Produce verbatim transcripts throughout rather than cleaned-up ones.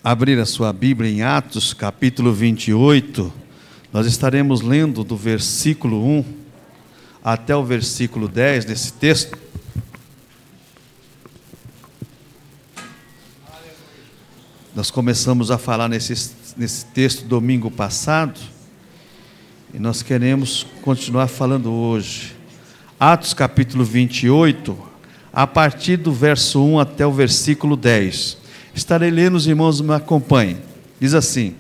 abrir a sua Bíblia em Atos, capítulo vinte e oito, nós estaremos lendo do versículo um até o versículo dez desse texto. Nós começamos a falar nesse, nesse texto domingo passado, e nós queremos continuar falando hoje. Atos capítulo vinte e oito, a partir do verso um até o versículo dez. Estarei lendo, os irmãos me acompanhem. Diz assim: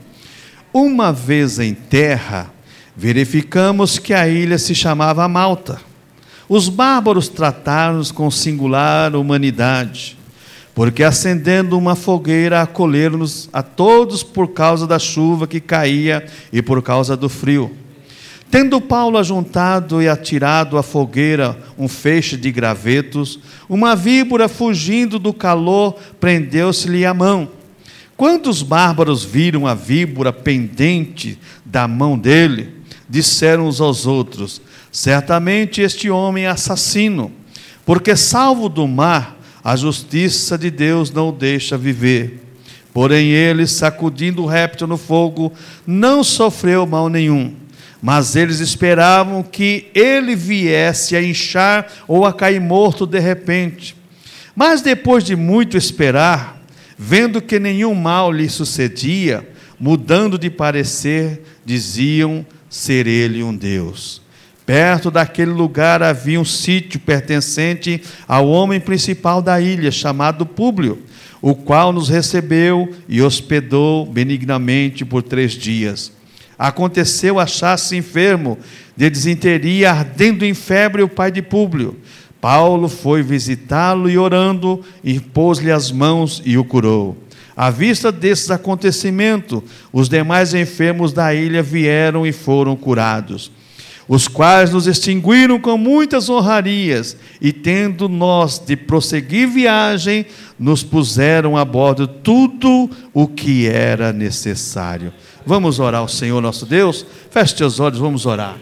uma vez em terra, verificamos que a ilha se chamava Malta. Os bárbaros trataram-nos com singular humanidade, porque acendendo uma fogueira acolheram-nos a todos por causa da chuva que caía e por causa do frio. Tendo Paulo ajuntado e atirado à fogueira um feixe de gravetos, uma víbora, fugindo do calor, prendeu-se-lhe a mão. Quando os bárbaros viram a víbora pendente da mão dele, disseram uns aos outros: certamente este homem é assassino, porque salvo do mar, a justiça de Deus não o deixa viver. Porém ele, sacudindo o réptil no fogo, não sofreu mal nenhum. Mas eles esperavam que ele viesse a inchar ou a cair morto de repente. Mas depois de muito esperar, vendo que nenhum mal lhe sucedia, mudando de parecer, diziam ser ele um Deus. Perto daquele lugar havia um sítio pertencente ao homem principal da ilha, chamado Públio, o qual nos recebeu e hospedou benignamente por três dias. Aconteceu achar-se enfermo de disenteria, ardendo em febre o pai de Públio. Paulo foi visitá-lo e, orando, impôs-lhe as mãos e o curou. À vista desses acontecimentos, os demais enfermos da ilha vieram e foram curados, os quais nos extinguiram com muitas honrarias, e tendo nós de prosseguir viagem, nos puseram a bordo tudo o que era necessário. Vamos orar ao Senhor nosso Deus? Feche teus olhos, vamos orar.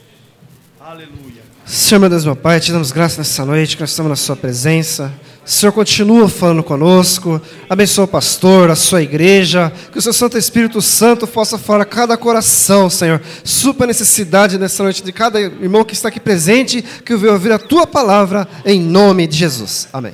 Aleluia. Senhor, meu Deus, meu Pai, te damos graça nessa noite, que nós estamos na sua presença. O Senhor continua falando conosco, abençoa o pastor, a sua igreja, que o seu Santo Espírito Santo possa falar a cada coração, Senhor, supra a necessidade nessa noite de cada irmão que está aqui presente, que veio ouvir a tua palavra, em nome de Jesus. Amém.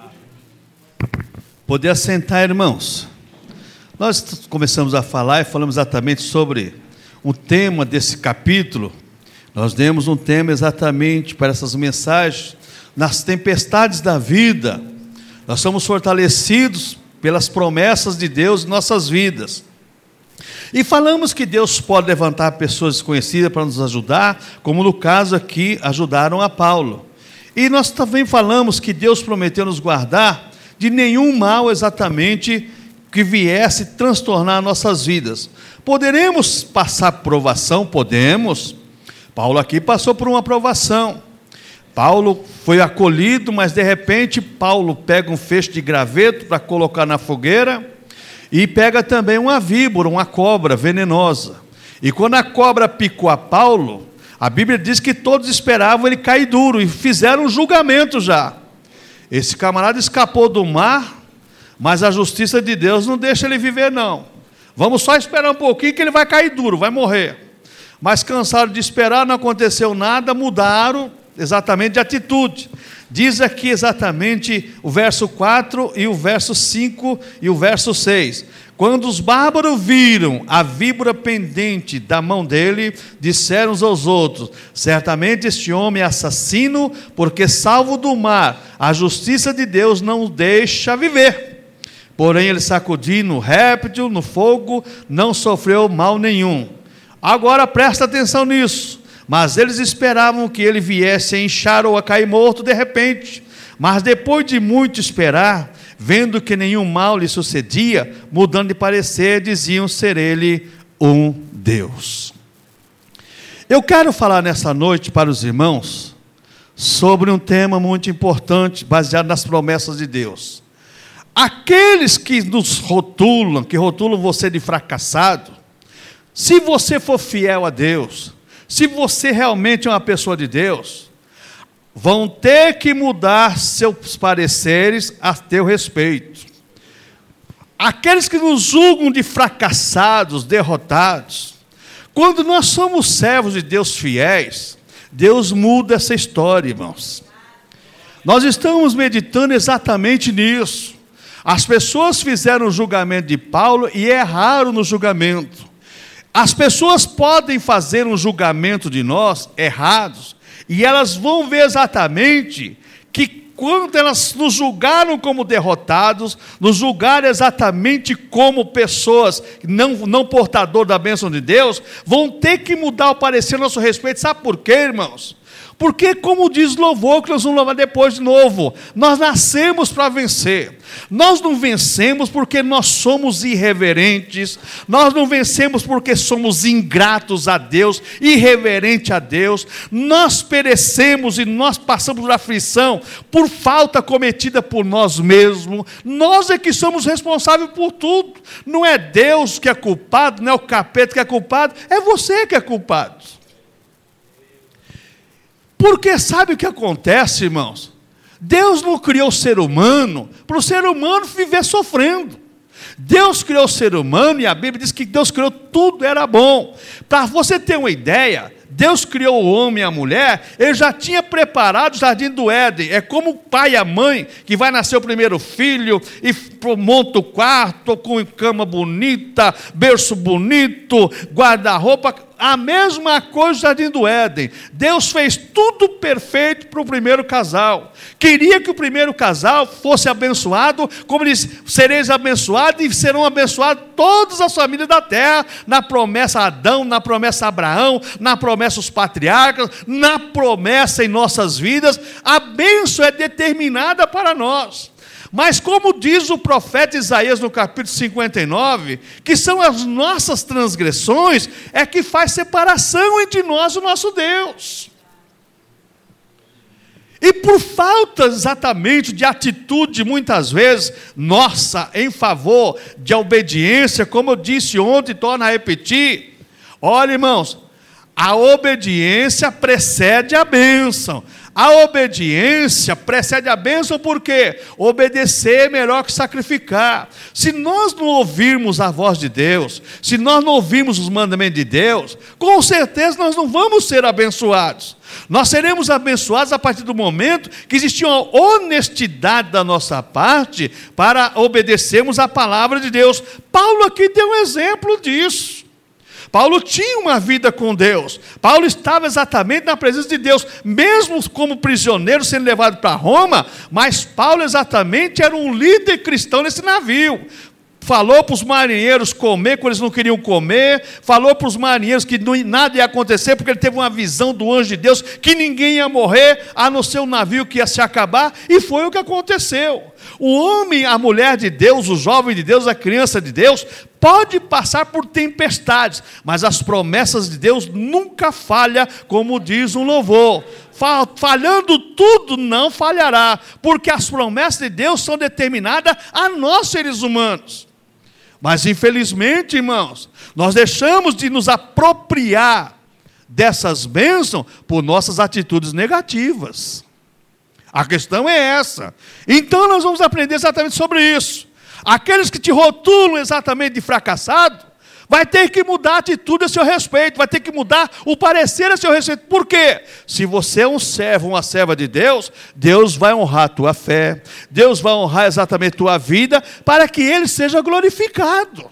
Poder assentar, irmãos. Nós começamos a falar e falamos exatamente sobre o tema desse capítulo. Nós demos um tema exatamente para essas mensagens. Nas tempestades da vida, nós somos fortalecidos pelas promessas de Deus em nossas vidas. E falamos que Deus pode levantar pessoas desconhecidas para nos ajudar, como no caso aqui, ajudaram a Paulo. E nós também falamos que Deus prometeu nos guardar de nenhum mal exatamente que viesse transtornar nossas vidas. Poderemos passar provação? Podemos. Paulo aqui passou por uma provação. Paulo foi acolhido, mas de repente Paulo pega um feixe de graveto para colocar na fogueira, e pega também uma víbora, uma cobra venenosa. E quando a cobra picou a Paulo, a Bíblia diz que todos esperavam ele cair duro, e fizeram um julgamento já. Esse camarada escapou do mar, mas a justiça de Deus não deixa ele viver, não. Vamos só esperar um pouquinho que ele vai cair duro, vai morrer. Mas cansaram de esperar, não aconteceu nada, mudaram exatamente de atitude. Diz aqui exatamente o verso quatro e o verso cinco e o verso seis. Quando os bárbaros viram a víbora pendente da mão dele, disseram uns aos outros: certamente este homem é assassino, porque salvo do mar, a justiça de Deus não o deixa viver. Porém ele, sacudindo o réptil no fogo, não sofreu mal nenhum. Agora presta atenção nisso. Mas eles esperavam que ele viesse a inchar ou a cair morto de repente. Mas depois de muito esperar, vendo que nenhum mal lhe sucedia, mudando de parecer, diziam ser ele um Deus. Eu quero falar nessa noite para os irmãos sobre um tema muito importante, baseado nas promessas de Deus. Aqueles que nos rotulam, que rotulam você de fracassado, se você for fiel a Deus, se você realmente é uma pessoa de Deus, vão ter que mudar seus pareceres a teu respeito. aqueles que nos julgam de fracassados, derrotados, quando nós somos servos de Deus fiéis, Deus muda essa história, irmãos. Nós estamos meditando exatamente nisso. As pessoas fizeram o julgamento de Paulo e erraram no julgamento. As pessoas podem fazer um julgamento de nós errados, e elas vão ver exatamente que quando elas nos julgaram como derrotados, nos julgaram exatamente como pessoas não, não portador da bênção de Deus, vão ter que mudar o parecer a nosso respeito. Sabe por quê, irmãos? Porque, como diz louvor, que nós vamos louvar depois de novo, nós nascemos para vencer. Nós não vencemos porque nós somos irreverentes, nós não vencemos porque somos ingratos a Deus, irreverente a Deus. Nós perecemos e nós passamos por aflição por falta cometida por nós mesmos. Nós é que somos responsáveis por tudo. Não é Deus que é culpado, não é o capeta que é culpado, é você que é culpado. Porque sabe o que acontece, irmãos? Deus não criou o ser humano para o ser humano viver sofrendo. Deus criou o ser humano, e a Bíblia diz que Deus criou tudo, era bom. Para você ter uma ideia, Deus criou o homem e a mulher, Ele já tinha preparado o jardim do Éden. É como o pai e a mãe, que vai nascer o primeiro filho, e monta o quarto, com cama bonita, berço bonito, guarda-roupa. A mesma coisa no jardim do Éden. Deus fez tudo perfeito para o primeiro casal. Queria que o primeiro casal fosse abençoado, como diz, sereis abençoados e serão abençoadas todas as famílias da terra, na promessa a Adão, na promessa a Abraão, na promessa aos patriarcas, na promessa em nossas vidas. A bênção é determinada para nós. Mas como diz o profeta Isaías no capítulo cinquenta e nove, que são as nossas transgressões, é que faz separação entre nós e o nosso Deus. E por falta exatamente de atitude, muitas vezes, nossa, em favor de obediência, como eu disse ontem, torno a repetir, olha, irmãos, a obediência precede a bênção. A obediência precede a bênção, porque obedecer é melhor que sacrificar. Se nós não ouvirmos a voz de Deus, se nós não ouvirmos os mandamentos de Deus, com certeza nós não vamos ser abençoados. Nós seremos abençoados a partir do momento que existir uma honestidade da nossa parte para obedecermos a palavra de Deus. Paulo aqui deu um exemplo disso. Paulo tinha uma vida com Deus. Paulo estava exatamente na presença de Deus, mesmo como prisioneiro sendo levado para Roma, mas Paulo exatamente era um líder cristão nesse navio. Falou para os marinheiros comer quando eles não queriam comer, falou para os marinheiros que não, nada ia acontecer, porque ele teve uma visão do anjo de Deus, que ninguém ia morrer, a não ser o navio que ia se acabar, e foi o que aconteceu. O homem, a mulher de Deus, o jovem de Deus, a criança de Deus, pode passar por tempestades, mas as promessas de Deus nunca falham, como diz um louvor. Falhando tudo, não falhará, porque as promessas de Deus são determinadas a nós, seres humanos. Mas, infelizmente, irmãos, nós deixamos de nos apropriar dessas bênçãos por nossas atitudes negativas. A questão é essa. Então, nós vamos aprender exatamente sobre isso. Aqueles que te rotulam exatamente de fracassado, vai ter que mudar a atitude a seu respeito, vai ter que mudar o parecer a seu respeito. Por quê? Se você é um servo, uma serva de Deus, Deus vai honrar a tua fé, Deus vai honrar exatamente a tua vida, para que Ele seja glorificado.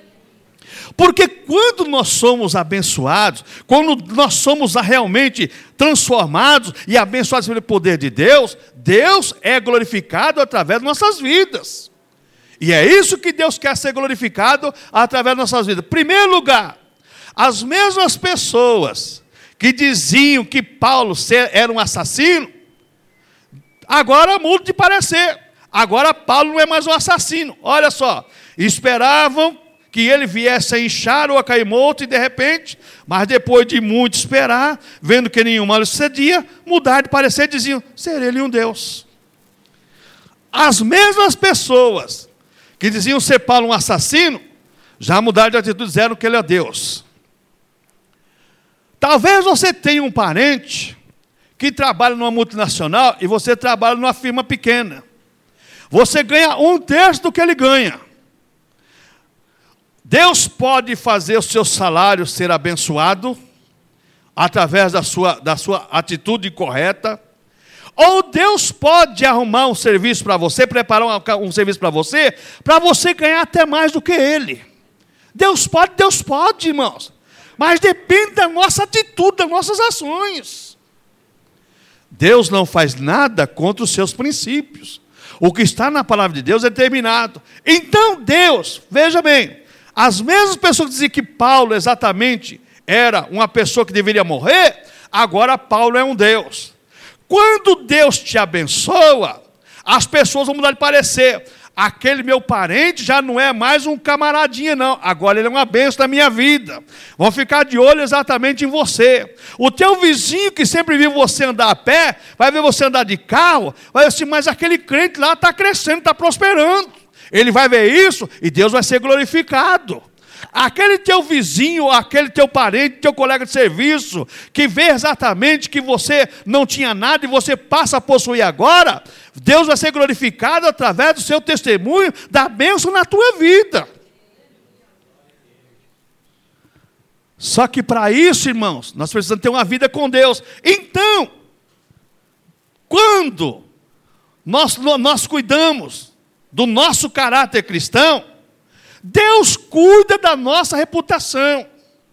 Porque quando nós somos abençoados, quando nós somos realmente transformados e abençoados pelo poder de Deus, Deus é glorificado através de nossas vidas. E é isso que Deus quer ser glorificado através de nossas vidas. Em primeiro lugar, as mesmas pessoas que diziam que Paulo era um assassino, agora mudam de parecer. Agora Paulo não é mais um assassino. Olha só, esperavam que ele viesse a inchar ou a cair morto, e de repente, mas depois de muito esperar, vendo que nenhum mal lhe sucedia, mudaram de parecer e diziam, ser ele um Deus. As mesmas pessoas que diziam ser Paulo um assassino, já mudaram de atitude, disseram que ele é Deus. Talvez você tenha um parente que trabalha numa multinacional e você trabalha numa firma pequena. Você ganha um terço do que ele ganha. Deus pode fazer o seu salário ser abençoado através da sua, da sua atitude correta. Ou Deus pode arrumar um serviço para você, preparar um, um serviço para você, para você ganhar até mais do que Ele. Deus pode, Deus pode, irmãos. Mas depende da nossa atitude, das nossas ações. Deus não faz nada contra os seus princípios. O que está na palavra de Deus é determinado. Então Deus, veja bem, as mesmas pessoas que diziam que Paulo exatamente era uma pessoa que deveria morrer, agora Paulo é um Deus. Quando Deus te abençoa, as pessoas vão mudar de parecer. Aquele meu parente já não é mais um camaradinha, não. Agora ele é uma bênção na minha vida. Vão ficar de olho exatamente em você. O teu vizinho que sempre viu você andar a pé, vai ver você andar de carro, vai dizer assim, mas aquele crente lá está crescendo, está prosperando. Ele vai ver isso e Deus vai ser glorificado. Aquele teu vizinho, aquele teu parente, teu colega de serviço, que vê exatamente que você não tinha nada e você passa a possuir agora, Deus vai ser glorificado através do seu testemunho, da bênção na tua vida. Só que para isso, irmãos, nós precisamos ter uma vida com Deus. Então, quando nós, nós cuidamos do nosso caráter cristão, Deus cuida da nossa reputação.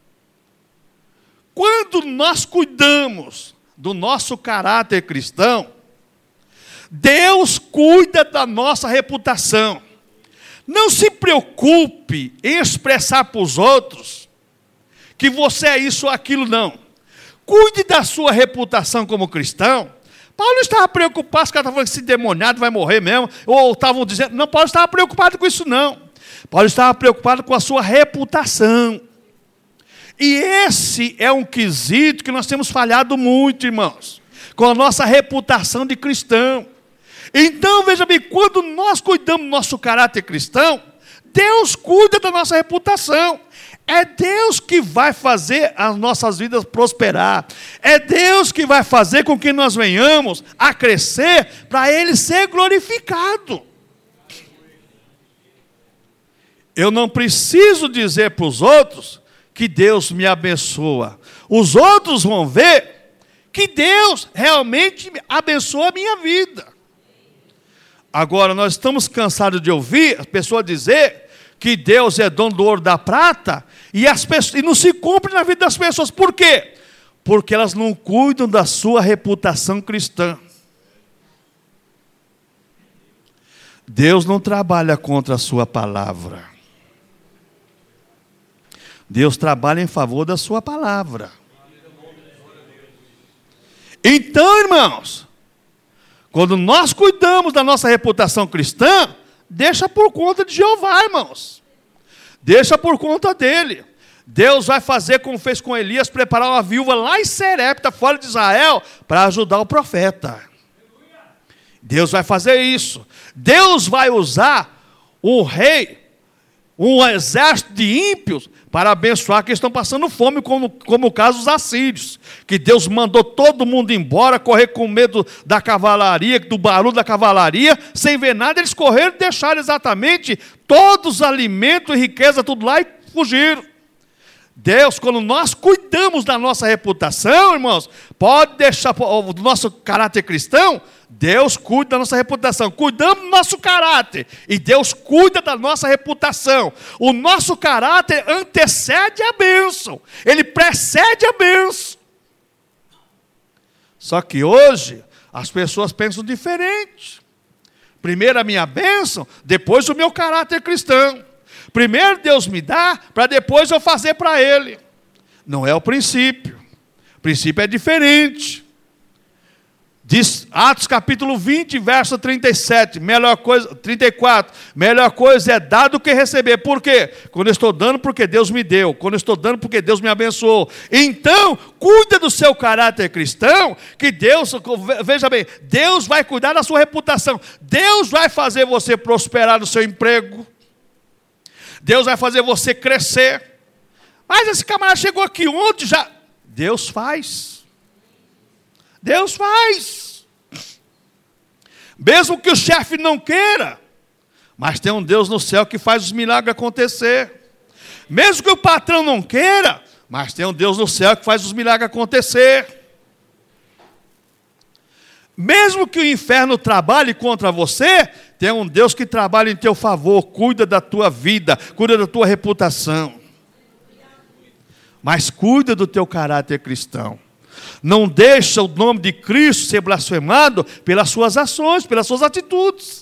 Quando nós cuidamos do nosso caráter cristão, Deus cuida da nossa reputação. Não se preocupe em expressar para os outros que você é isso ou aquilo, não. Cuide da sua reputação como cristão. Paulo estava preocupado, os caras estavam falando que esse demoniado vai morrer mesmo, ou estavam dizendo, não, Paulo estava preocupado com isso não. Paulo estava preocupado com a sua reputação. E esse é um quesito que nós temos falhado muito, irmãos, com a nossa reputação de cristão. Então, veja bem, quando nós cuidamos do nosso caráter cristão, Deus cuida da nossa reputação. É Deus que vai fazer as nossas vidas prosperar. É Deus que vai fazer com que nós venhamos a crescer para Ele ser glorificado. Eu não preciso dizer para os outros que Deus me abençoa. Os outros vão ver que Deus realmente abençoa a minha vida. Agora, nós estamos cansados de ouvir as pessoas dizer que Deus é dono do ouro e da prata e, as pessoas, e não se cumpre na vida das pessoas. Por quê? Porque elas não cuidam da sua reputação cristã. Deus não trabalha contra a sua palavra. Deus trabalha em favor da sua palavra. Então, irmãos, quando nós cuidamos da nossa reputação cristã, deixa por conta de Jeová, irmãos. Deixa por conta dele. Deus vai fazer como fez com Elias, preparar uma viúva lá em Serepta, fora de Israel, para ajudar o profeta. Deus vai fazer isso. Deus vai usar um rei, um exército de ímpios, para abençoar que estão passando fome, como, como o caso dos assírios, que Deus mandou todo mundo embora, correr com medo da cavalaria, do barulho da cavalaria, sem ver nada, eles correram e deixaram exatamente todos os alimentos e riqueza, tudo lá, e fugiram. Deus, quando nós cuidamos da nossa reputação, irmãos, pode deixar do nosso caráter cristão, Deus cuida da nossa reputação. Cuidamos do nosso caráter e Deus cuida da nossa reputação. O nosso caráter antecede a bênção, ele precede a bênção. Só que hoje as pessoas pensam diferente. Primeiro a minha bênção, depois o meu caráter cristão. Primeiro Deus me dá, para depois eu fazer para Ele. Não é o princípio. O princípio é diferente. Diz Atos capítulo vinte, verso trinta e sete, melhor coisa, trinta e quatro, melhor coisa é dar do que receber. Por quê? Quando eu estou dando, porque Deus me deu. Quando eu estou dando, porque Deus me abençoou. Então, cuida do seu caráter cristão, que Deus, veja bem, Deus vai cuidar da sua reputação. Deus vai fazer você prosperar no seu emprego. Deus vai fazer você crescer. Mas esse camarada chegou aqui ontem já. Deus faz. Deus faz. Mesmo que o chefe não queira, mas tem um Deus no céu que faz os milagres acontecer. Mesmo que o patrão não queira, mas tem um Deus no céu que faz os milagres acontecer. Mesmo que o inferno trabalhe contra você, tem um Deus que trabalha em teu favor, cuida da tua vida, cuida da tua reputação. Mas cuida do teu caráter cristão. Não deixa o nome de Cristo ser blasfemado pelas suas ações, pelas suas atitudes.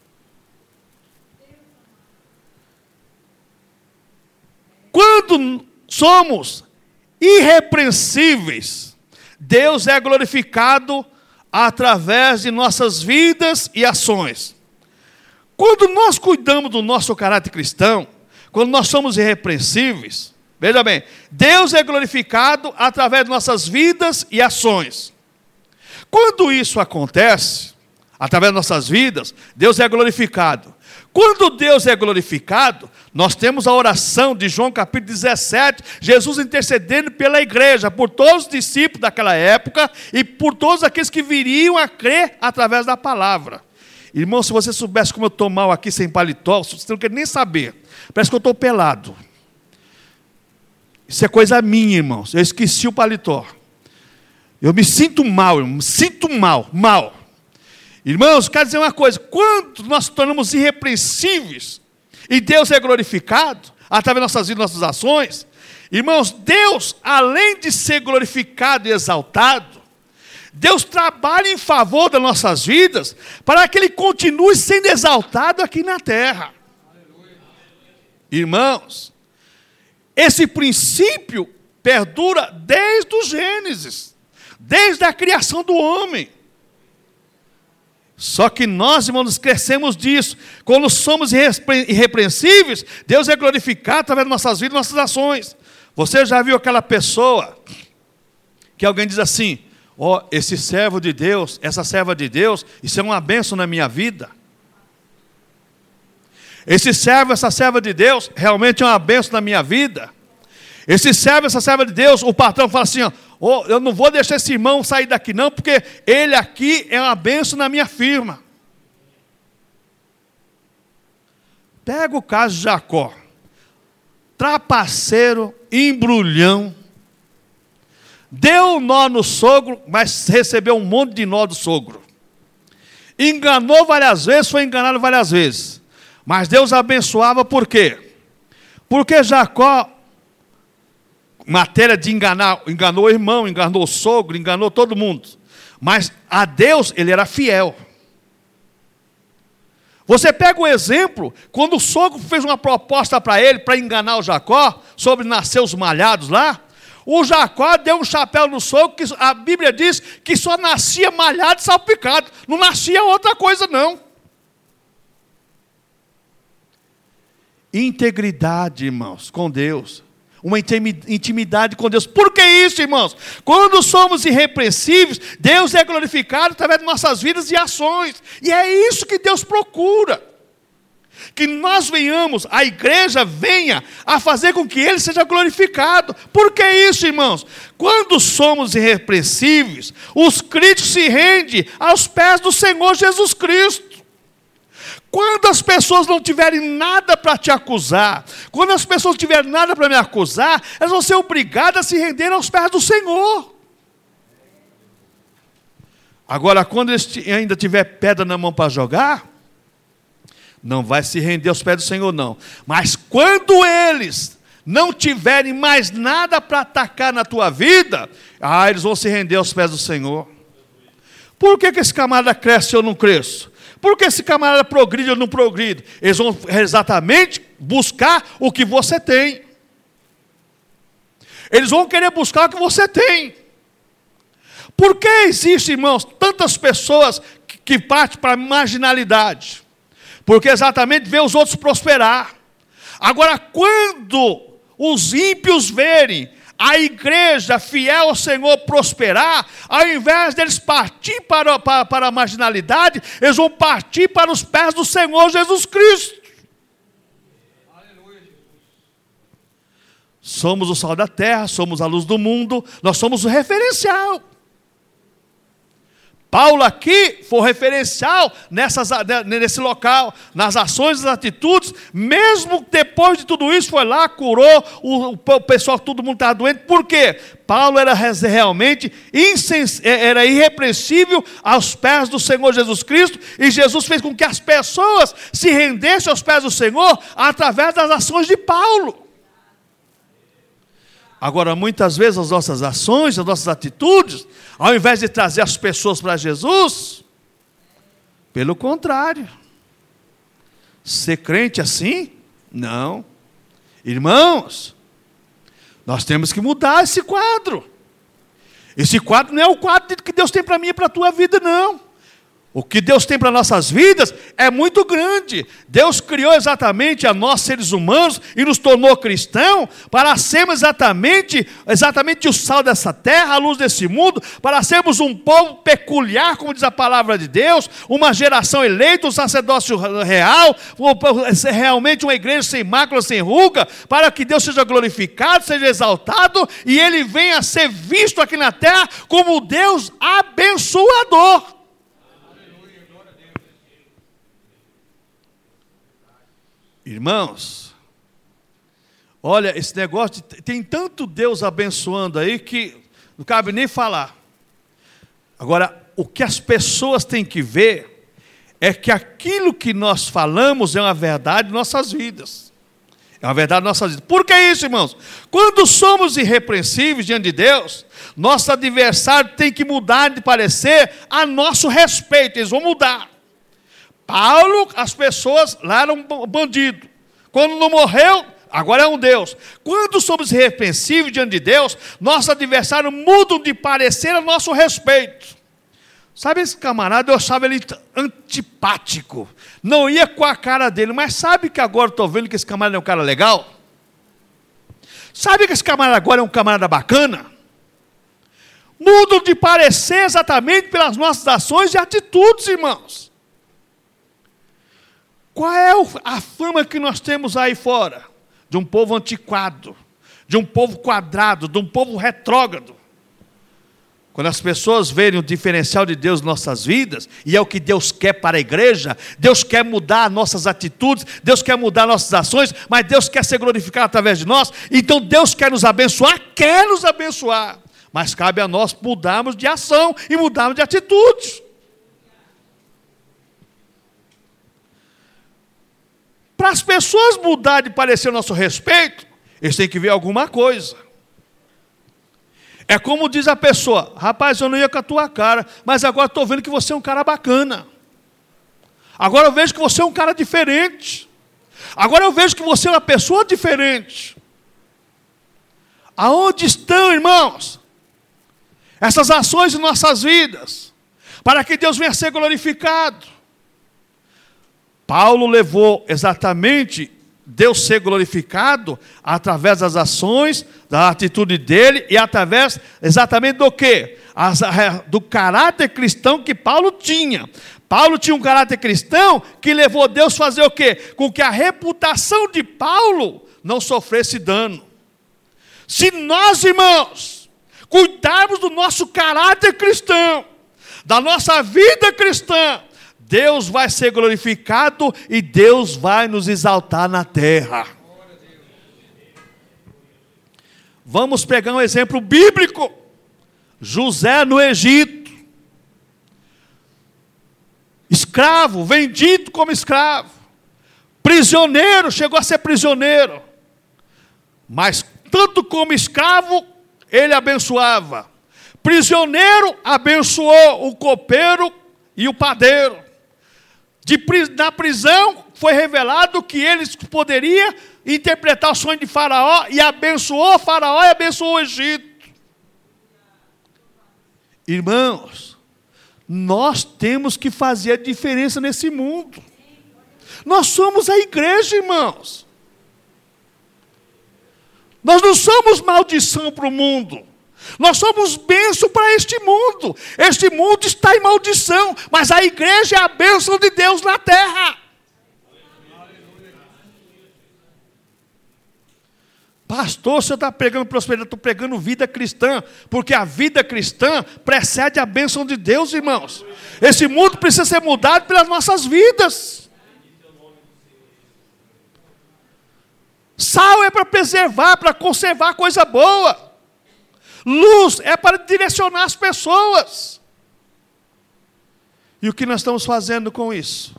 Quando somos irrepreensíveis, Deus é glorificado através de nossas vidas e ações. Quando nós cuidamos do nosso caráter cristão, quando nós somos irrepreensíveis, veja bem, Deus é glorificado através de nossas vidas e ações. Quando isso acontece, através de nossas vidas, Deus é glorificado. Quando Deus é glorificado, nós temos a oração de João capítulo dezessete, Jesus intercedendo pela igreja, por todos os discípulos daquela época e por todos aqueles que viriam a crer através da palavra. Irmão, se você soubesse como eu estou mal aqui sem paletó, você não quer nem saber. Parece que eu estou pelado. Isso é coisa minha, irmãos. Eu esqueci o paletó. Eu me sinto mal, irmão. Me sinto mal, mal. Irmãos, quero dizer uma coisa. Quando nós nos tornamos irrepreensíveis e Deus é glorificado através das nossas vidas, nossas ações, irmãos, Deus, além de ser glorificado e exaltado, Deus trabalha em favor das nossas vidas para que Ele continue sendo exaltado aqui na terra. Irmãos, esse princípio perdura desde o Gênesis, desde a criação do homem. Só que nós, irmãos, nos crescemos disso. Quando somos irrepreensíveis, Deus é glorificado através de nossas vidas e nossas ações. Você já viu aquela pessoa que alguém diz assim: ó, oh, esse servo de Deus, essa serva de Deus, isso é uma bênção na minha vida. Esse servo, essa serva de Deus, realmente é uma bênção na minha vida. Esse servo, essa serva de Deus, o patrão fala assim, ó, oh, eu não vou deixar esse irmão sair daqui não, porque ele aqui é uma bênção na minha firma. Pega o caso de Jacó. Trapaceiro, embrulhão. Deu um nó no sogro, mas recebeu um monte de nó do sogro. Enganou várias vezes, foi enganado várias vezes. Mas Deus abençoava por quê? Porque Jacó, matéria de enganar, enganou o irmão, enganou o sogro, enganou todo mundo. Mas a Deus ele era fiel. Você pega o exemplo, quando o sogro fez uma proposta para ele, para enganar o Jacó, sobre nascer os malhados lá, o Jacó deu um chapéu no sogro, que a Bíblia diz que só nascia malhado e salpicado, não nascia outra coisa não. Integridade, irmãos, com Deus. Uma intimidade com Deus. Por que isso, irmãos? Quando somos irrepreensíveis, Deus é glorificado através de nossas vidas e ações. E é isso que Deus procura. Que nós venhamos, a igreja venha a fazer com que Ele seja glorificado. Por que isso, irmãos? Quando somos irrepreensíveis, os críticos se rendem aos pés do Senhor Jesus Cristo. Quando as pessoas não tiverem nada para te acusar, quando as pessoas não tiverem nada para me acusar, elas vão ser obrigadas a se render aos pés do Senhor. Agora, quando eles ainda tiver pedra na mão para jogar, não vai se render aos pés do Senhor, não. Mas quando eles não tiverem mais nada para atacar na tua vida, ah, eles vão se render aos pés do Senhor. Por que que esse camarada cresce ou não cresce? Por que esse camarada progride ou não progride? Eles vão exatamente buscar o que você tem. Eles vão querer buscar o que você tem. Por que existem, irmãos, tantas pessoas que, que partem para a marginalidade? Porque exatamente vê os outros prosperar. Agora, quando os ímpios verem a igreja fiel ao Senhor prosperar, ao invés deles partir para, para, para a marginalidade, eles vão partir para os pés do Senhor Jesus Cristo. Aleluia. Somos o sal da terra, somos a luz do mundo, nós somos o referencial. Paulo aqui foi referencial nessas, nesse local, nas ações e nas atitudes, mesmo depois de tudo isso, foi lá, curou, o, o pessoal, todo mundo estava doente. Por quê? Paulo era realmente insens, era irrepreensível aos pés do Senhor Jesus Cristo, e Jesus fez com que as pessoas se rendessem aos pés do Senhor através das ações de Paulo. Agora, muitas vezes as nossas ações, as nossas atitudes, ao invés de trazer as pessoas para Jesus, pelo contrário, ser crente assim? Não. Irmãos, nós temos que mudar esse quadro. Esse quadro não é o quadro que Deus tem para mim e para a tua vida, não. O que Deus tem para nossas vidas é muito grande. Deus criou exatamente a nós, seres humanos, e nos tornou cristãos para sermos exatamente, exatamente o sal dessa terra, a luz desse mundo, para sermos um povo peculiar, como diz a palavra de Deus, uma geração eleita, um sacerdócio real, realmente uma igreja sem mácula, sem ruga, para que Deus seja glorificado, seja exaltado, e Ele venha a ser visto aqui na terra como Deus abençoador. Irmãos, olha, esse negócio, de, tem tanto Deus abençoando aí que não cabe nem falar. Agora, o que as pessoas têm que ver é que aquilo que nós falamos é uma verdade em nossas vidas. É uma verdade em nossas vidas. Por que isso, irmãos? Quando somos irrepreensíveis diante de Deus, nosso adversário tem que mudar de parecer a nosso respeito. Eles vão mudar. Paulo, as pessoas lá eram bandido. Quando não morreu, agora é um Deus. Quando somos irrepreensíveis diante de Deus, nossos adversários mudam de parecer a nosso respeito. Sabe esse camarada, eu achava ele antipático. Não ia com a cara dele, mas sabe que agora estou vendo que esse camarada é um cara legal? Sabe que esse camarada agora é um camarada bacana? Mudam de parecer exatamente pelas nossas ações e atitudes, irmãos. Qual é a fama que nós temos aí fora? De um povo antiquado, de um povo quadrado, de um povo retrógrado. Quando as pessoas verem o diferencial de Deus em nossas vidas, e é o que Deus quer para a igreja, Deus quer mudar nossas atitudes, Deus quer mudar nossas ações, mas Deus quer ser glorificado através de nós, então Deus quer nos abençoar, quer nos abençoar, mas cabe a nós mudarmos de ação e mudarmos de atitudes. Para as pessoas mudarem de parecer a nosso respeito, eles têm que ver alguma coisa. É como diz a pessoa: rapaz, eu não ia com a tua cara, mas agora estou vendo que você é um cara bacana. Agora eu vejo que você é um cara diferente. Agora eu vejo que você é uma pessoa diferente. Aonde estão, irmãos, essas ações em nossas vidas, para que Deus venha a ser glorificado? Paulo levou exatamente Deus ser glorificado através das ações, da atitude dele e através exatamente do quê? As, do caráter cristão que Paulo tinha. Paulo tinha um caráter cristão que levou Deus a fazer o quê? Com que a reputação de Paulo não sofresse dano. Se nós, irmãos, cuidarmos do nosso caráter cristão, da nossa vida cristã, Deus vai ser glorificado e Deus vai nos exaltar na terra. Vamos pegar um exemplo bíblico. José no Egito. Escravo, vendido como escravo. Prisioneiro, chegou a ser prisioneiro. Mas tanto como escravo, ele abençoava. Prisioneiro, abençoou o copeiro e o padeiro. De, na prisão foi revelado que eles poderiam interpretar o sonho de Faraó, e abençoou Faraó e abençoou o Egito. Irmãos, nós temos que fazer a diferença nesse mundo. Nós somos a igreja, irmãos. Nós não somos maldição para o mundo. Nós somos bênção para este mundo. Este mundo está em maldição, mas a igreja é a bênção de Deus na terra. Pastor, o senhor está pregando prosperidade, estou pregando vida cristã, porque a vida cristã precede a bênção de Deus, irmãos. Esse mundo precisa ser mudado pelas nossas vidas. Sal é para preservar, para conservar coisa boa. Luz é para direcionar as pessoas. E o que nós estamos fazendo com isso?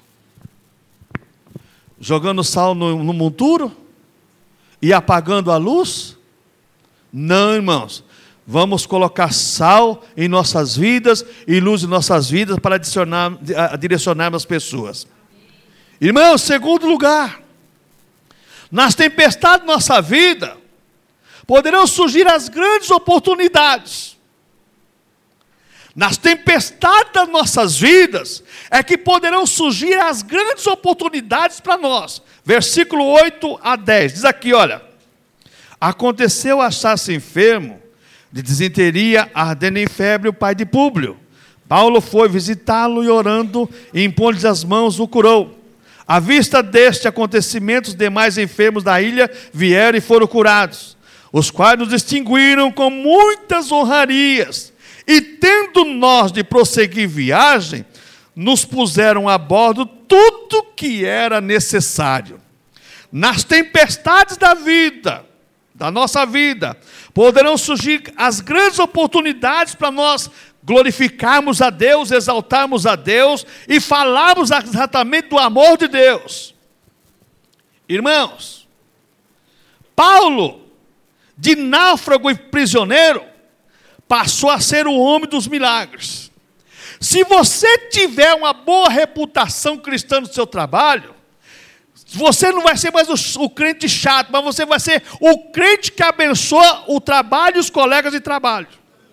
Jogando sal no, no monturo? E apagando a luz? Não, irmãos. Vamos colocar sal em nossas vidas e luz em nossas vidas para adicionar, direcionar as pessoas. Irmãos, segundo lugar, nas tempestades da nossa vida, poderão surgir as grandes oportunidades. Nas tempestades das nossas vidas, é que poderão surgir as grandes oportunidades para nós. Versículo oito a dez, diz aqui, olha. Aconteceu achar-se enfermo, de disenteria, ardendo em febre, o pai de Públio. Paulo foi visitá-lo e orando, e impondo-lhe as mãos, o curou. À vista deste acontecimento, os demais enfermos da ilha vieram e foram curados, os quais nos distinguiram com muitas honrarias. E tendo nós de prosseguir viagem, nos puseram a bordo tudo que era necessário. Nas tempestades da vida, da nossa vida, poderão surgir as grandes oportunidades para nós glorificarmos a Deus, exaltarmos a Deus e falarmos exatamente do amor de Deus. Irmãos, Paulo, de náufrago e prisioneiro, passou a ser o homem dos milagres. Se você tiver uma boa reputação cristã no seu trabalho, você não vai ser mais o, o crente chato, mas você vai ser o crente que abençoa o trabalho e os colegas de trabalho.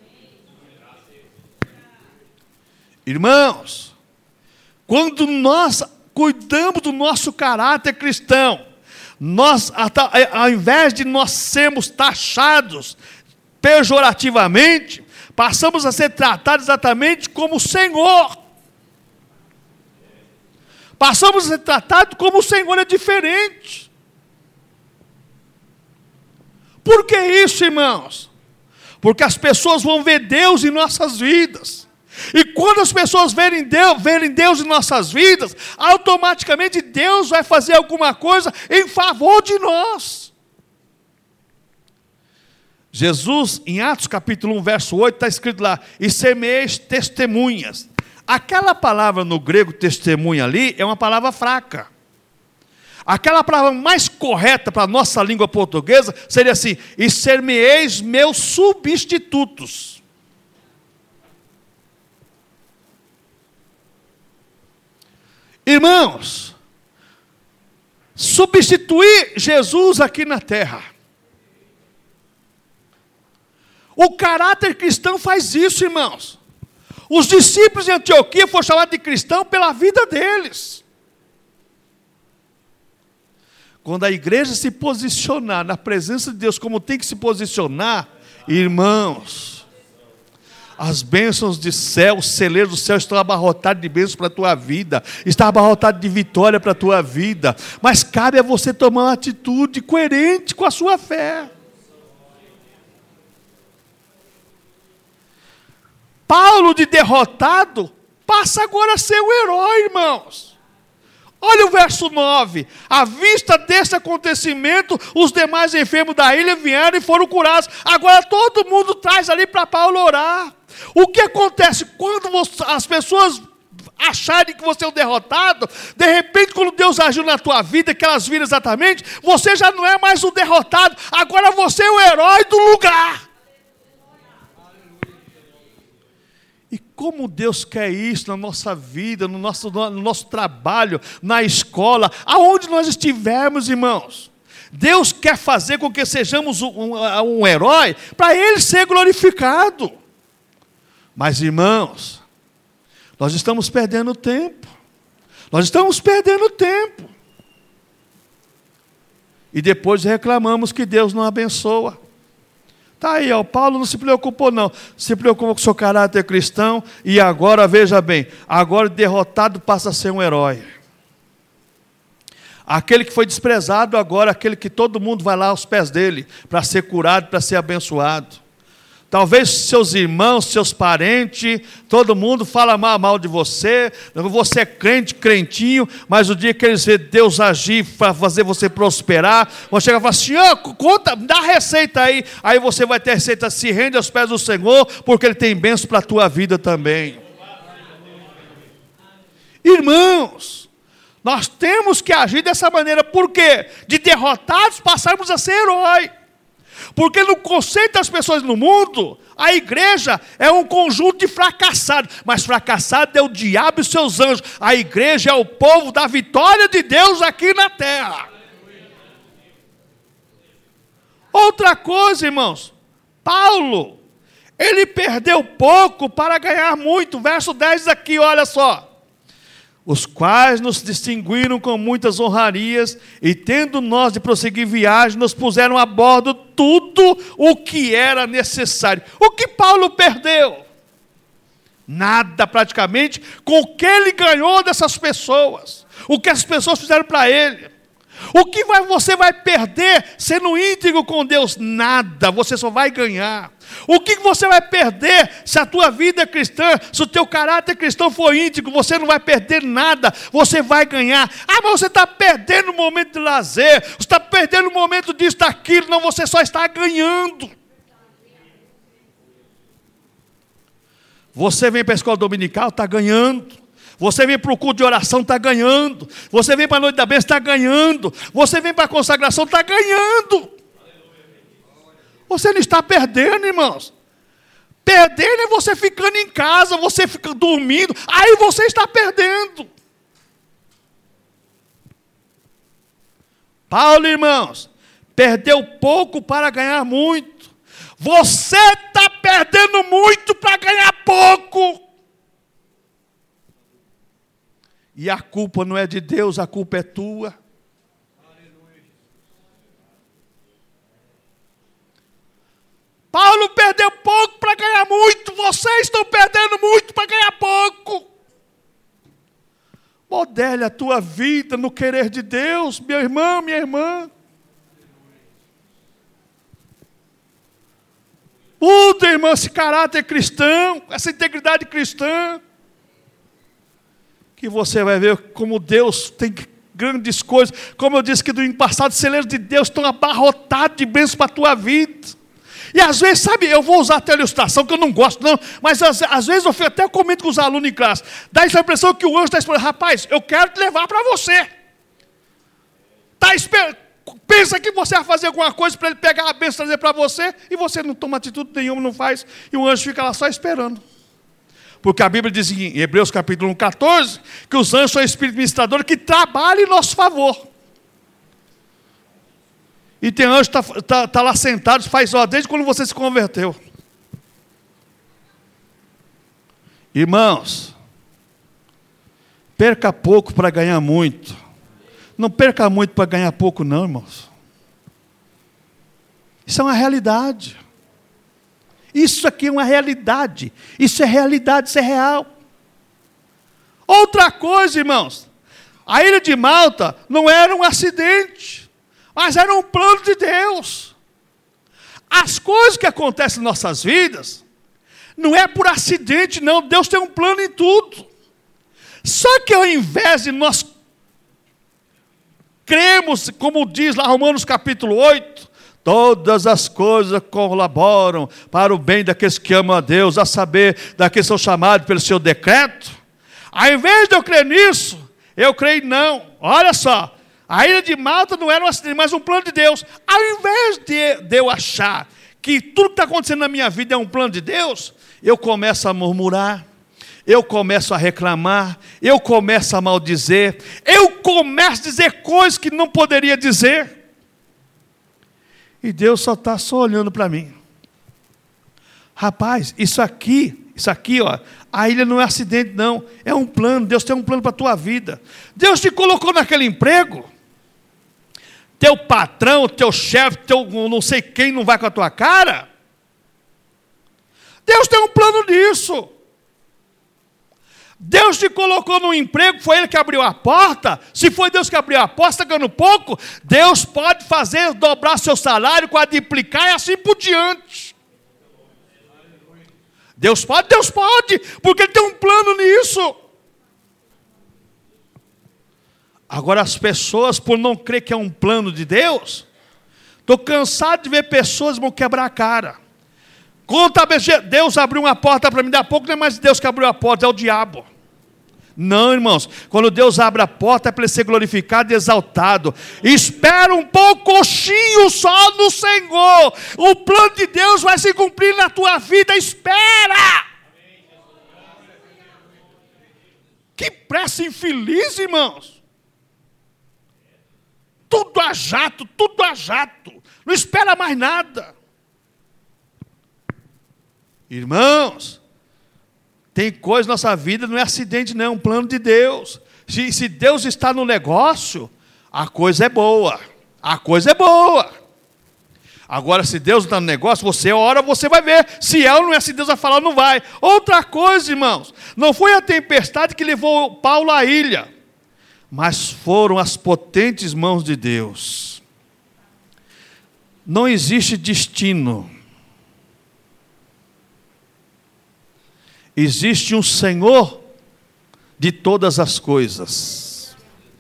Irmãos, quando nós cuidamos do nosso caráter cristão, nós, ao invés de nós sermos taxados pejorativamente, passamos a ser tratados exatamente como o Senhor. Passamos a ser tratados como o Senhor é diferente. Por que isso, irmãos? Porque as pessoas vão ver Deus em nossas vidas. E quando as pessoas verem Deus, verem Deus em nossas vidas, automaticamente Deus vai fazer alguma coisa em favor de nós. Jesus, em Atos capítulo um, verso oito, está escrito lá, e semeis testemunhas. Aquela palavra no grego testemunha ali, é uma palavra fraca. Aquela palavra mais correta para a nossa língua portuguesa, seria assim, e semeis meus substitutos. Irmãos, substituir Jesus aqui na terra. O caráter cristão faz isso, irmãos. Os discípulos de Antioquia foram chamados de cristão pela vida deles. Quando a igreja se posicionar na presença de Deus como tem que se posicionar, irmãos, as bênçãos de céu, os celeiros do céu estão abarrotados de bênçãos para a tua vida, estão abarrotados de vitória para a tua vida, mas cabe a você tomar uma atitude coerente com a sua fé. Paulo, de derrotado, passa agora a ser o herói, irmãos. Olha o verso nove. À vista desse acontecimento, os demais enfermos da ilha vieram e foram curados. Agora todo mundo traz ali para Paulo orar. O que acontece quando você, as pessoas acharem que você é o derrotado, de repente quando Deus agiu na tua vida, que elas viram exatamente, você já não é mais o derrotado, agora você é o herói do lugar. E como Deus quer isso na nossa vida, no nosso, no nosso trabalho, na escola, aonde nós estivermos, irmãos. Deus quer fazer com que sejamos um, um, um herói, para Ele ser glorificado. Mas, irmãos, nós estamos perdendo tempo. Nós estamos perdendo tempo. E depois reclamamos que Deus não abençoa. Está aí, ó, Paulo não se preocupou não, se preocupou com o seu caráter cristão, e agora, veja bem, agora derrotado passa a ser um herói. Aquele que foi desprezado agora, aquele que todo mundo vai lá aos pés dele, para ser curado, para ser abençoado. Talvez seus irmãos, seus parentes, todo mundo fala mal, mal de você, você é crente, crentinho, mas o dia que eles verem Deus agir para fazer você prosperar, vão chegar e falar assim, oh, conta, dá a receita aí, aí você vai ter a receita, se rende aos pés do Senhor, porque Ele tem bênção para a tua vida também. Irmãos, nós temos que agir dessa maneira, por quê? De derrotados passarmos a ser herói. Porque no conceito das pessoas no mundo, a igreja é um conjunto de fracassados, mas fracassado é o diabo e seus anjos. A igreja é o povo da vitória de Deus aqui na terra. Outra coisa, irmãos, Paulo, ele perdeu pouco para ganhar muito. Verso dez aqui, olha só. Os quais nos distinguiram com muitas honrarias, e tendo nós de prosseguir viagem, nos puseram a bordo tudo o que era necessário. O que Paulo perdeu? Nada praticamente, com o que ele ganhou dessas pessoas. O que as pessoas fizeram para ele. O que vai, você vai perder sendo íntegro com Deus? Nada, você só vai ganhar. O que você vai perder se a tua vida é cristã, se o teu caráter cristão for íntegro? Você não vai perder nada, você vai ganhar. Ah, mas você está perdendo o momento de lazer, você está perdendo o momento disso, daquilo. Não, você só está ganhando. Você vem para a escola dominical, está ganhando. Você vem para o culto de oração, está ganhando. Você vem para a noite da bênção, está ganhando. Você vem para a consagração, está ganhando. Você não está perdendo, irmãos. Perdendo é você ficando em casa, você fica dormindo, aí você está perdendo. Paulo, irmãos, perdeu pouco para ganhar muito. Você está perdendo muito para ganhar pouco. E a culpa não é de Deus, a culpa é tua. Paulo perdeu pouco para ganhar muito. Vocês estão perdendo muito para ganhar pouco. Modele a tua vida no querer de Deus, meu irmão, minha irmã. Muda, irmão, esse caráter cristão, essa integridade cristã. Que você vai ver como Deus tem grandes coisas. Como eu disse que domingo passado, os celeiros de Deus estão abarrotados de bênçãos para a tua vida. E às vezes, sabe, eu vou usar até a ilustração, que eu não gosto não, mas às, às vezes eu até comento com os alunos em classe. Dá essa impressão que o anjo está esperando. Rapaz, eu quero te levar para você. Tá esper... Pensa que você vai fazer alguma coisa para ele pegar a bênção e trazer para você, e você não toma atitude nenhuma, não faz, e o anjo fica lá só esperando. Porque a Bíblia diz em Hebreus capítulo quatorze, que os anjos são espíritos ministradores que trabalham em nosso favor. E tem anjo que está tá, tá lá sentado, faz ó, desde quando você se converteu. Irmãos, perca pouco para ganhar muito. Não perca muito para ganhar pouco não, irmãos. Isso é uma realidade. Isso aqui é uma realidade. Isso é realidade, isso é real. Outra coisa, irmãos. A ilha de Malta não era um acidente, mas era um plano de Deus. As coisas que acontecem em nossas vidas, não é por acidente, não. Deus tem um plano em tudo. Só que ao invés de nós cremos, como diz lá Romanos capítulo oito, todas as coisas colaboram para o bem daqueles que amam a Deus, a saber, daqueles que são chamados pelo seu decreto. Ao invés de eu crer nisso, eu creio não. Olha só, a ilha de Malta não era um acidente, mas um plano de Deus. Ao invés de, de eu achar que tudo que está acontecendo na minha vida é um plano de Deus, eu começo a murmurar, eu começo a reclamar, eu começo a maldizer, eu começo a dizer coisas que não poderia dizer. E Deus só está só olhando para mim. Rapaz, isso aqui, isso aqui, ó, a ilha não é acidente, não. É um plano. Deus tem um plano para a tua vida. Deus te colocou naquele emprego. Teu patrão, teu chefe, teu não sei quem não vai com a tua cara. Deus tem um plano nisso. Deus te colocou no emprego, foi Ele que abriu a porta. Se foi Deus que abriu a porta, está ganhando pouco, Deus pode fazer dobrar seu salário, quadruplicar e assim por diante. Deus pode? Deus pode, porque Ele tem um plano nisso. Agora as pessoas, por não crer que é um plano de Deus, estou cansado de ver pessoas que vão quebrar a cara. Conta, Deus abriu uma porta para mim, daqui a pouco não é mais Deus que abriu a porta, é o diabo. Não, irmãos, quando Deus abre a porta é para Ele ser glorificado e exaltado. Espera um pouquinho só no Senhor, o plano de Deus vai se cumprir na tua vida, espera. Que pressa infeliz, irmãos. Tudo a jato, tudo a jato, não espera mais nada. Irmãos, tem coisa na nossa vida, não é acidente não, é um plano de Deus. Se, se Deus está no negócio, a coisa é boa, a coisa é boa. Agora, se Deus está no negócio, você ora, você vai ver, se é ou não é, se Deus vai falar, não vai. Outra coisa, irmãos, não foi a tempestade que levou Paulo à ilha, mas foram as potentes mãos de Deus. Não existe destino. Existe um Senhor de todas as coisas.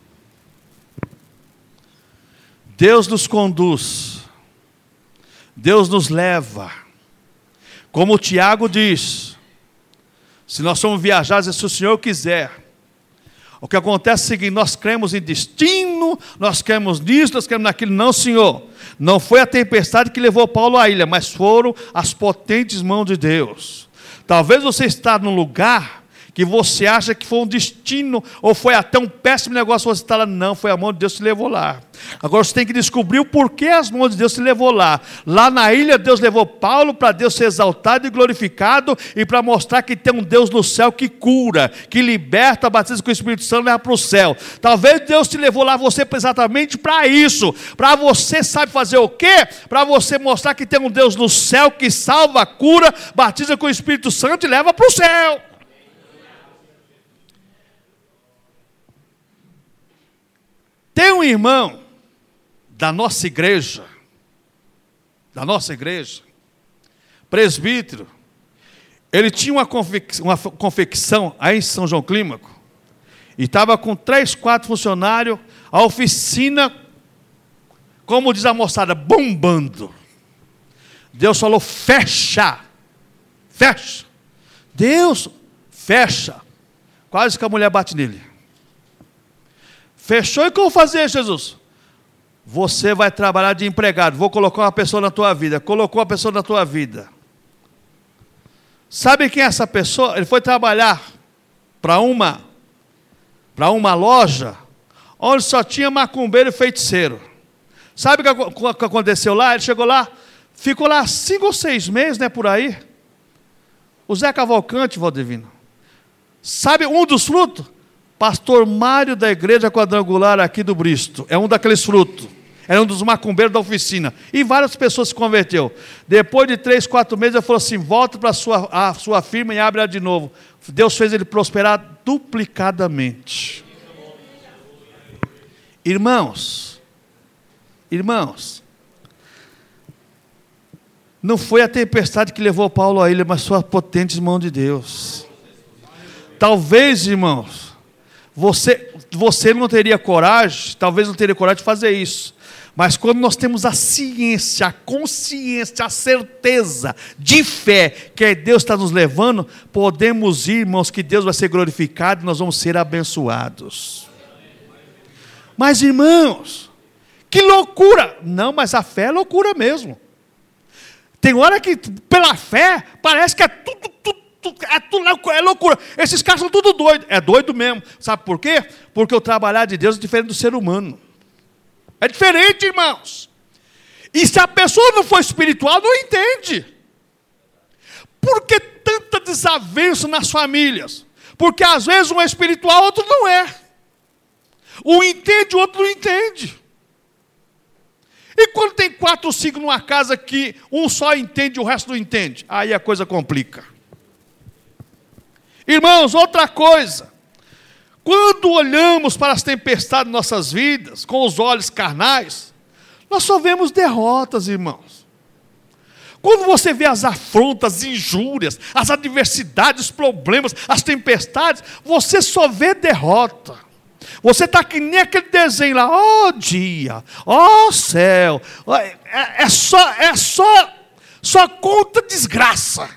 Deus nos conduz. Deus nos leva. Como o Tiago diz, se nós somos viajados, se o Senhor quiser. O que acontece é o seguinte, nós cremos em destino, nós cremos nisso, nós cremos naquilo. Não, Senhor, não foi a tempestade que levou Paulo à ilha, mas foram as potentes mãos de Deus. Talvez você está num lugar que você acha que foi um destino, ou foi até um péssimo negócio, você está lá, não, foi a mão de Deus que te levou lá. Agora você tem que descobrir o porquê as mãos de Deus te levou lá. Lá na ilha, Deus levou Paulo para Deus ser exaltado e glorificado, e para mostrar que tem um Deus no céu que cura, que liberta, batiza com o Espírito Santo e leva para o céu. Talvez Deus te levou lá você exatamente para isso, para você sabe fazer o quê? Para você mostrar que tem um Deus no céu que salva, cura, batiza com o Espírito Santo e leva para o céu. Tem um irmão da nossa igreja, da nossa igreja, presbítero, ele tinha uma confecção, uma confecção aí em São João Clímaco, e estava com três, quatro funcionários, a oficina, como diz a moçada, bombando. Deus falou, fecha, fecha. Deus, fecha. Quase que a mulher bate nele. Fechou, e o que eu vou fazer, Jesus? Você vai trabalhar de empregado, vou colocar uma pessoa na tua vida. Colocou uma pessoa na tua vida. Sabe quem é essa pessoa? Ele foi trabalhar para uma, para uma loja, onde só tinha macumbeiro e feiticeiro. Sabe o que aconteceu lá? Ele chegou lá, ficou lá cinco ou seis meses, né, por aí. O Zé Cavalcante, Valdivino. Sabe um dos frutos? Pastor Mário da igreja quadrangular aqui do Bristo. É um daqueles frutos. Era um dos macumbeiros da oficina. E várias pessoas se converteu. Depois de três, quatro meses, ele falou assim, volta para a sua, a sua firma e abre ela de novo. Deus fez ele prosperar duplicadamente. Irmãos, irmãos, não foi a tempestade que levou Paulo à ilha, mas foi a potente mão de Deus. Talvez, irmãos, Você, você não teria coragem, talvez não teria coragem de fazer isso. Mas quando nós temos a ciência, a consciência, a certeza de fé que é Deus está nos levando, podemos ir, irmãos, que Deus vai ser glorificado e nós vamos ser abençoados. Mas, irmãos, que loucura! Não, mas a fé é loucura mesmo. Tem hora que, pela fé, parece que é tudo, tudo. É, tudo, é loucura, esses caras são tudo doidos, é doido mesmo, sabe por quê? Porque o trabalhar de Deus é diferente do ser humano, é diferente, irmãos, e se a pessoa não for espiritual, não entende. Por que tanta desavença nas famílias? Porque às vezes um é espiritual, outro não é, um entende, o outro não entende. E quando tem quatro ou cinco numa casa que um só entende e o resto não entende, aí a coisa complica. Irmãos, outra coisa, quando olhamos para as tempestades de nossas vidas, com os olhos carnais, nós só vemos derrotas, irmãos. Quando você vê as afrontas, as injúrias, as adversidades, os problemas, as tempestades, você só vê derrota. Você está que nem aquele desenho lá, ó dia, ó céu, é, é só, é só, só conta desgraça,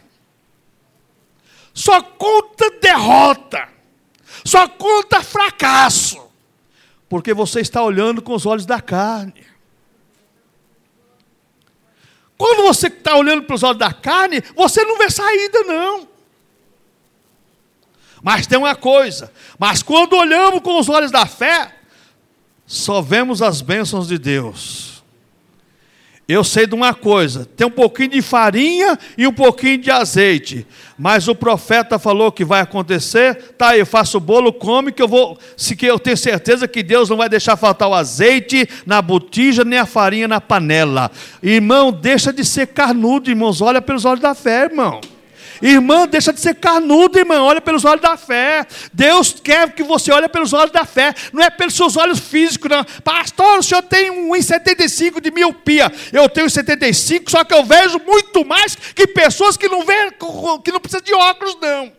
só conta derrota, só conta fracasso, porque você está olhando com os olhos da carne. Quando você está olhando pelos olhos da carne, você não vê saída não. Mas tem uma coisa, mas quando olhamos com os olhos da fé, só vemos as bênçãos de Deus. Eu sei de uma coisa, tem um pouquinho de farinha e um pouquinho de azeite, mas o profeta falou que vai acontecer, tá aí, eu faço o bolo, come, que eu vou, se que eu tenho certeza que Deus não vai deixar faltar o azeite na botija, nem a farinha na panela. Irmão, deixa de ser carnudo, irmãos, olha pelos olhos da fé, irmão. Irmã, deixa de ser carnudo, irmão, olha pelos olhos da fé. Deus quer que você olhe pelos olhos da fé, não é pelos seus olhos físicos, não. Pastor, o senhor tem um vírgula setenta e cinco de miopia, eu tenho setenta e cinco, só que eu vejo muito mais que pessoas que não vê, que não precisam de óculos, não.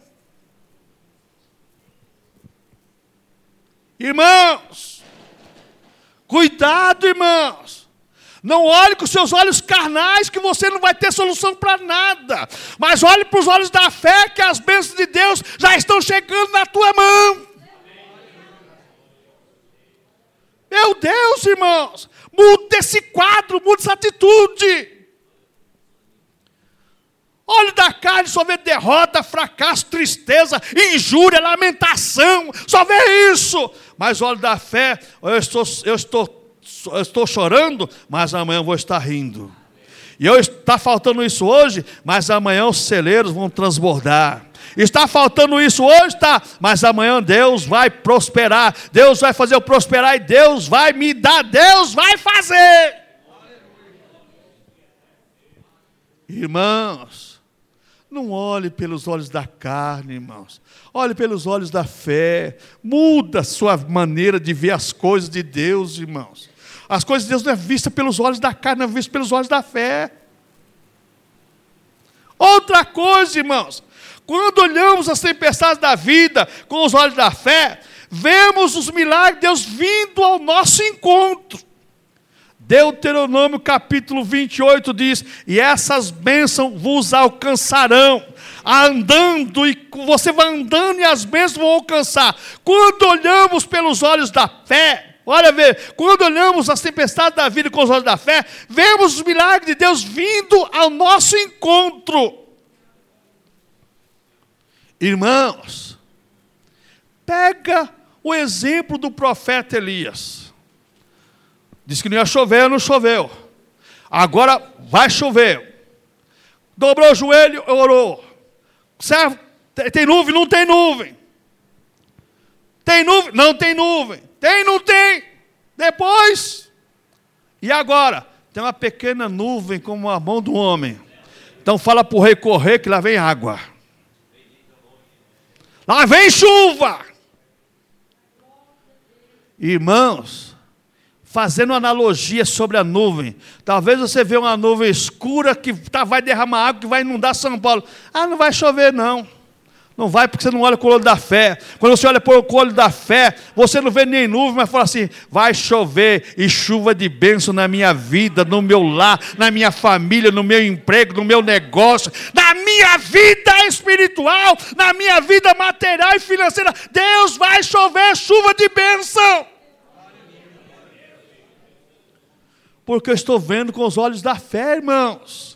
Irmãos, cuidado, irmãos. Não olhe com os seus olhos carnais, que você não vai ter solução para nada. Mas olhe para os olhos da fé, que as bênçãos de Deus já estão chegando na tua mão. Meu Deus, irmãos, muda esse quadro, muda essa atitude. Olho da carne, só vê derrota, fracasso, tristeza, injúria, lamentação, só vê isso. Mas olho da fé, eu estou... Eu estou Eu estou chorando, mas amanhã eu vou estar rindo. E eu, está faltando isso hoje, mas amanhã os celeiros vão transbordar. Está faltando isso hoje, tá? Mas amanhã Deus vai prosperar. Deus vai fazer eu prosperar e Deus vai me dar. Deus vai fazer. Irmãos, não olhe pelos olhos da carne, irmãos. Olhe pelos olhos da fé. Muda a sua maneira de ver as coisas de Deus, irmãos. As coisas de Deus não é vista pelos olhos da carne, não é vista pelos olhos da fé. Outra coisa, irmãos, quando olhamos as tempestades da vida com os olhos da fé, vemos os milagres de Deus vindo ao nosso encontro. Deuteronômio capítulo vinte e oito diz, e essas bênçãos vos alcançarão, andando, e você vai andando e as bênçãos vão alcançar. Quando olhamos pelos olhos da fé, olha, vê, quando olhamos as tempestades da vida com os olhos da fé, vemos os milagres de Deus vindo ao nosso encontro. Irmãos, pega o exemplo do profeta Elias. Disse que não ia chover, não choveu. Agora vai chover. Dobrou o joelho, orou. Serve, tem nuvem? Não tem nuvem. Tem nuvem? Não tem nuvem. Tem, não tem. Depois. E agora? Tem uma pequena nuvem como a mão do homem. Então fala para o rei correr que lá vem água. Lá vem chuva. Irmãos, fazendo analogia sobre a nuvem. Talvez você vê uma nuvem escura que tá, vai derramar água, que vai inundar São Paulo. Ah, não vai chover não. Não vai porque você não olha com o olho da fé. Quando você olha com o olho da fé, você não vê nem nuvem, mas fala assim, vai chover e chuva de bênção na minha vida, no meu lar, na minha família, no meu emprego, no meu negócio, na minha vida espiritual, na minha vida material e financeira. Deus vai chover chuva de bênção. Porque eu estou vendo com os olhos da fé, irmãos.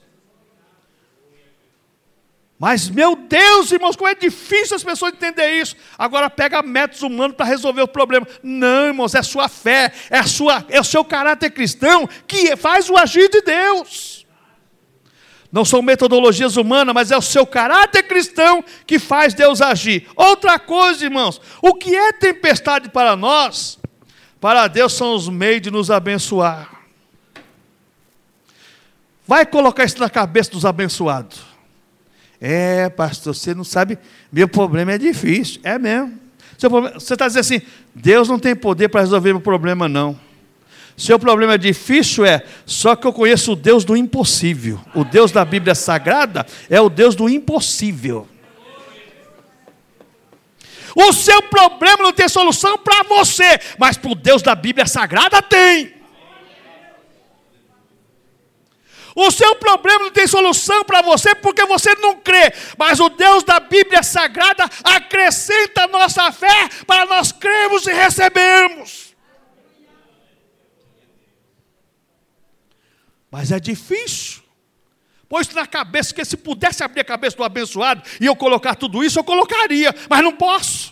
Mas, meu Deus, irmãos, como é difícil as pessoas entenderem isso. Agora pega métodos humanos para resolver o problema. Não, irmãos, é a sua fé, é, a sua, é o seu caráter cristão que faz o agir de Deus. Não são metodologias humanas, mas é o seu caráter cristão que faz Deus agir. Outra coisa, irmãos, o que é tempestade para nós, para Deus são os meios de nos abençoar. Vai colocar isso na cabeça dos abençoados. É, pastor, você não sabe, meu problema é difícil. É mesmo. Seu problema, você está dizendo assim, Deus não tem poder para resolver meu problema, não. Seu problema é difícil, é, só que eu conheço o Deus do impossível. O Deus da Bíblia Sagrada é o Deus do impossível. O seu problema não tem solução para você, mas para o Deus da Bíblia Sagrada tem. O seu problema não tem solução para você porque você não crê, mas o Deus da Bíblia Sagrada acrescenta a nossa fé para nós crermos e recebermos. Mas é difícil. Põe isso na cabeça, que se pudesse abrir a cabeça do abençoado e eu colocar tudo isso, eu colocaria, mas não posso.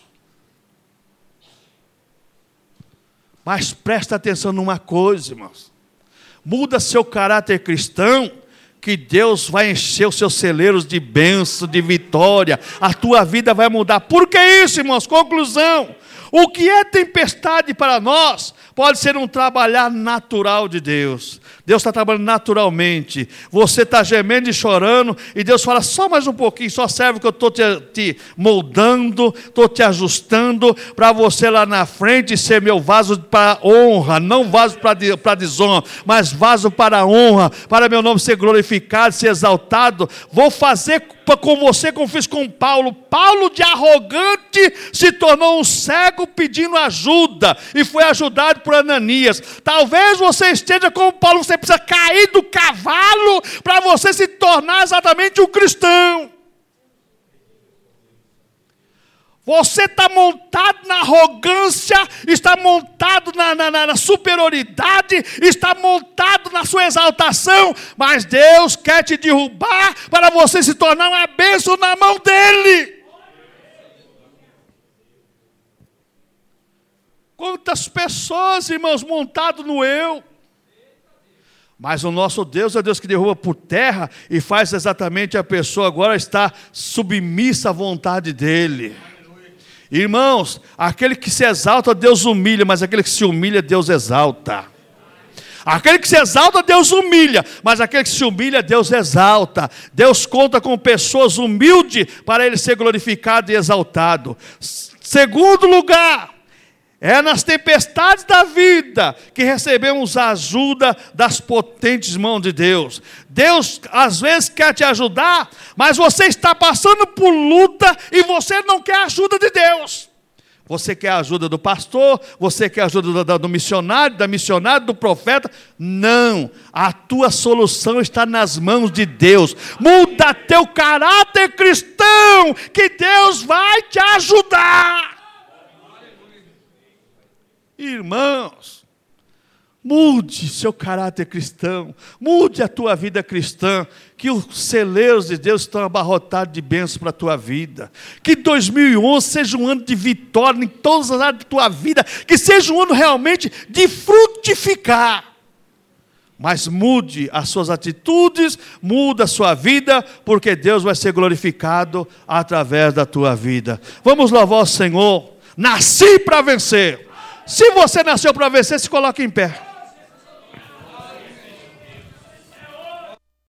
Mas presta atenção numa coisa, irmãos. Muda seu caráter cristão, que Deus vai encher os seus celeiros de bênção, de vitória. A tua vida vai mudar. Por que isso, irmãos? Conclusão. O que é tempestade para nós pode ser um trabalhar natural de Deus. Deus está trabalhando naturalmente. Você está gemendo e chorando, e Deus fala, só mais um pouquinho, só serve que eu estou te, te moldando, estou te ajustando, para você lá na frente ser meu vaso para honra, não vaso para desonra, mas vaso para honra, para meu nome ser glorificado, ser exaltado. Vou fazer com você como fiz com Paulo. Paulo, de arrogante, se tornou um cego pedindo ajuda, e foi ajudado por Ananias. Talvez você esteja como Paulo, você precisa cair do cavalo para você se tornar exatamente um cristão. Você está montado na arrogância, está montado na, na, na superioridade, está montado na sua exaltação, mas Deus quer te derrubar para você se tornar uma bênção na mão dEle. Quantas pessoas, irmãos, montadas no eu. Mas o nosso Deus é Deus que derruba por terra e faz exatamente a pessoa agora estar submissa à vontade dEle. Irmãos, aquele que se exalta, Deus humilha, mas aquele que se humilha, Deus exalta. Aquele que se exalta, Deus humilha, mas aquele que se humilha, Deus exalta. Deus conta com pessoas humildes para Ele ser glorificado e exaltado. Segundo lugar, é nas tempestades da vida que recebemos a ajuda das potentes mãos de Deus. Deus às vezes quer te ajudar, mas você está passando por luta e você não quer a ajuda de Deus. Você quer a ajuda do pastor, você quer a ajuda do, do missionário, da missionária, do profeta. Não, a tua solução está nas mãos de Deus. Muda teu caráter cristão, que Deus vai te ajudar. Irmãos, mude seu caráter cristão, mude a tua vida cristã, que os celeiros de Deus estão abarrotados de bênçãos para a tua vida. Que dois mil e onze seja um ano de vitória em todas as áreas da tua vida, que seja um ano realmente de frutificar. Mas mude as suas atitudes, muda a sua vida, porque Deus vai ser glorificado através da tua vida. Vamos louvar o Senhor. Nasci para vencer. Se você nasceu para vencer, se coloque em pé.